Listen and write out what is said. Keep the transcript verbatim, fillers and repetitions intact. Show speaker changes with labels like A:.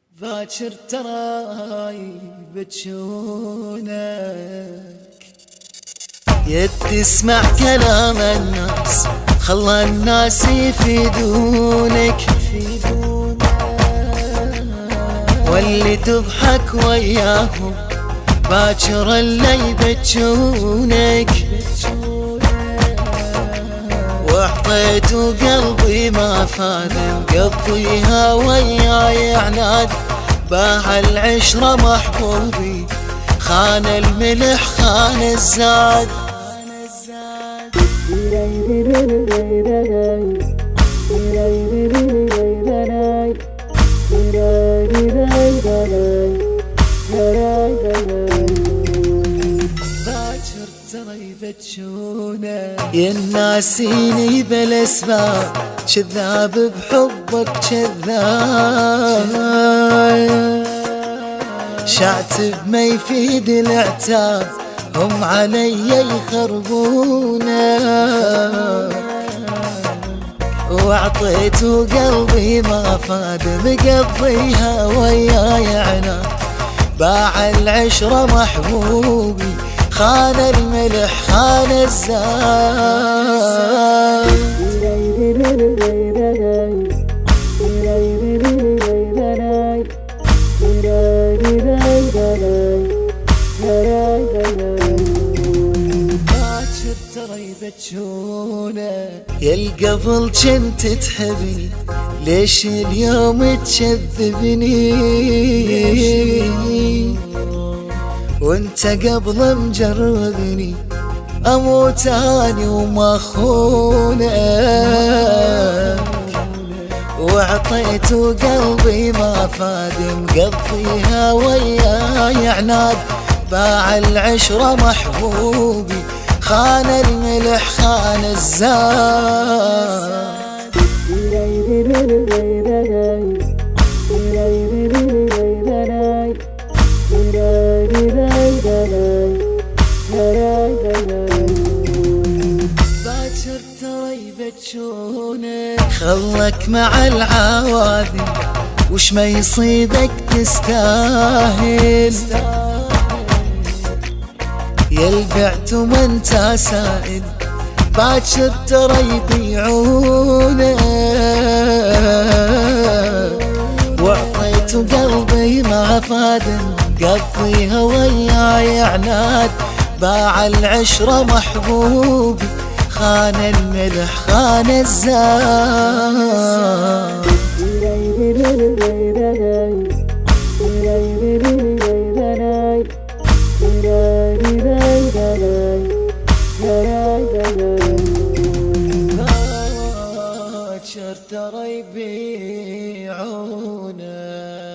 A: باكر تراي بتشونك يد تسمع كلام الناس، خلى الناس يفيدونك واللي تضحك وياهم باكر اللي يبتشونك. وحطيت قلبي ما فاد مقضيها وياي عناد، باع العشرة محبوبي خان الملح خان الزاد. باكر ترى يبتشونه يناسيني بالاسباب، كذاب بحبك كذاب، شعتب ما يفيد العتاب، هم علي يخربونه. واعطيت قلبي ما فاد مقضيها وياي عناد، باع العشرة محبوبي خان الملح خان الزاد. باكر ترى يبتشونه يالقبل جنت تحبني، ليش اليوم تكذبني؟ وانت قبل مجربني اموت اني وما خونك. واعطيت قلبي ما فاد مقضيها وياي عناد، باع العشرة محبوبي خان الملح خان الزاد. باكر ترى يبتشونك خلك مع العوادي، وش ما يصيبك تستاهل، يلبعت وما انت سائل باكر ترى يبيعونك. وعطيت قلبي ما فاد مقضيها وياي عناد، باع العشرة محبوبي خان الملح خان الزاد. باكر ترى يبيعونه.